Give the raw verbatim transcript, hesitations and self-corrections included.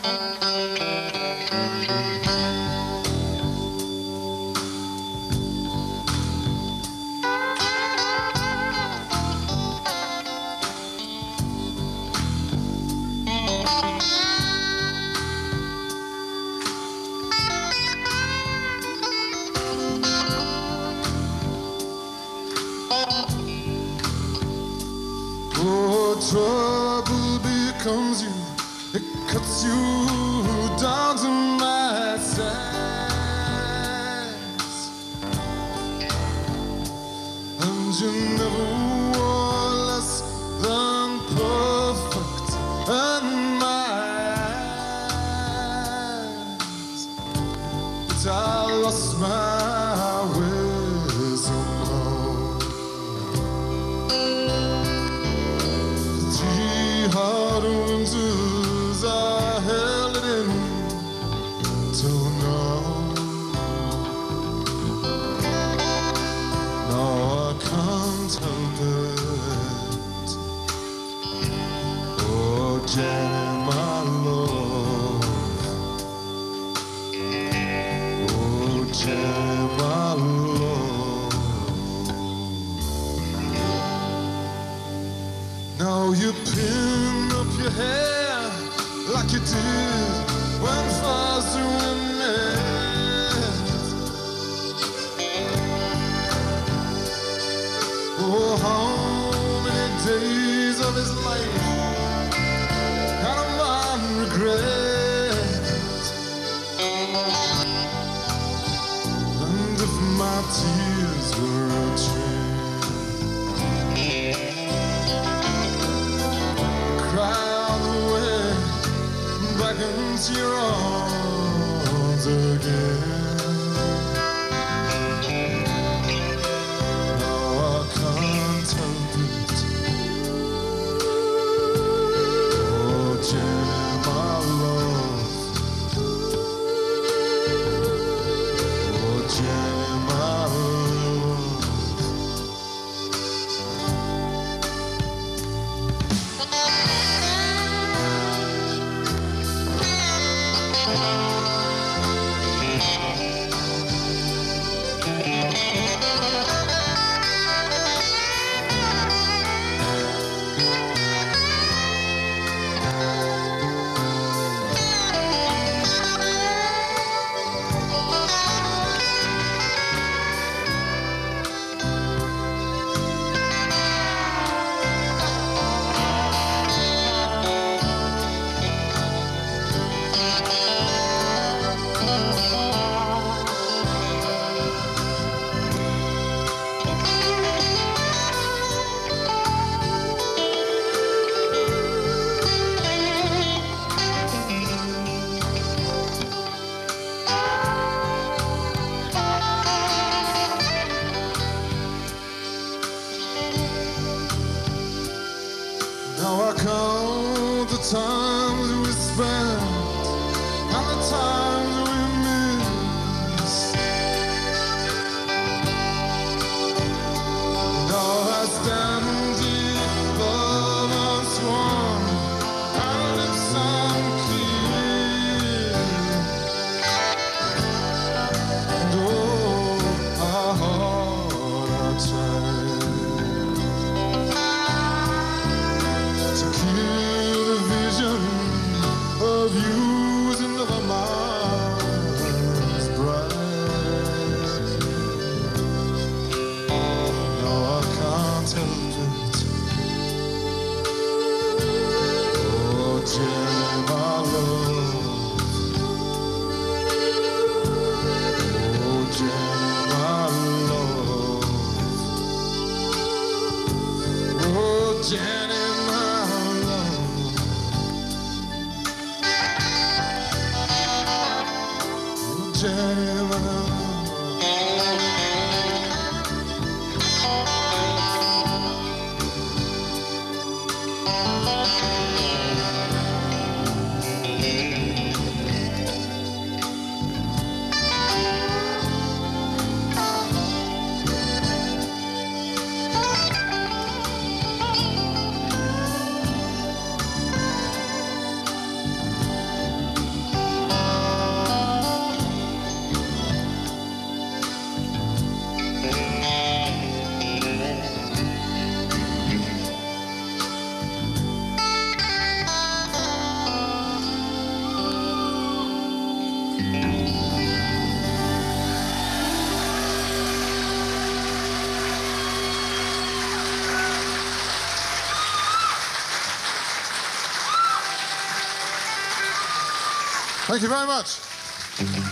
Oh, trouble becomes you, it cuts you down to my size, and you never were less than perfect in my eyes. But I lost my way somehow. Hard winters, I held it in till now. Now I can't help it. Oh, Jenny, my love. Oh, Jenny, my love. Now you pin up your hair like you did when first we met. Oh, how many days of his life had a man regret? And if my tears were a train, cry all the way back into your arms again. Now I can't help it. Oh, Jenny, my love. Oh, Jenny, my love. Now I count the times we spent and the times we missed. Now I stand here, love unsworn, our lips unclear. And oh, our heart outside to kill the vision of you is another mind's bright. No, I can't help it. Oh, Jenny, my love. Oh, Jenny, my love. Oh, Jenny, my love. Oh, Jenny, my love. Thank you very much.